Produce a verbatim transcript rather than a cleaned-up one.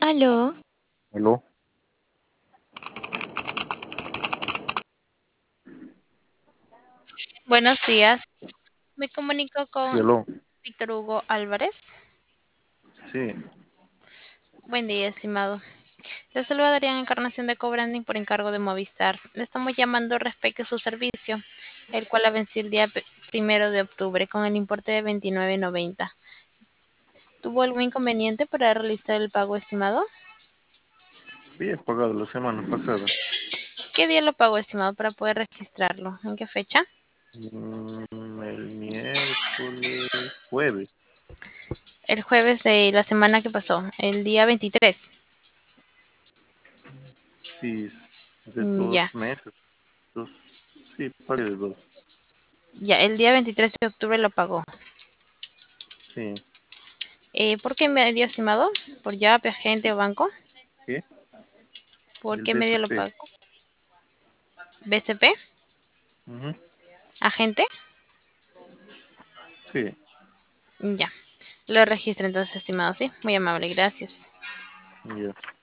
Aló, ¿Aló? Buenos días, me comunico Sí, con aló. Víctor Hugo Álvarez. Sí, Buen día, estimado. Le saluda Adrián Encarnación de Cobranding por encargo de Movistar. Le estamos llamando respecto a su servicio, el cual ha vencido el día pe- primero de octubre con el importe de veintinueve noventa. ¿Tuvo algún inconveniente para realizar el pago, estimado? había pagado la semana pasada. ¿Qué día lo pagó, estimado, para poder registrarlo? ¿En qué fecha? Mm, el miércoles, jueves. El jueves de la semana que pasó, el día veintitrés. Sí, es de Mm, Ya, dos meses. Dos, sí, pagué de dos. ya, el día veintitrés de octubre lo pagó. Sí. Eh, ¿por qué medio, estimado? ¿Por Yape, agente o banco? ¿Qué? ¿Por El qué medio lo B C P. pagó? ¿B C P? Ujú. ¿Agente? Sí, Ya. Lo registro entonces, estimado, sí. Muy amable, gracias. ya.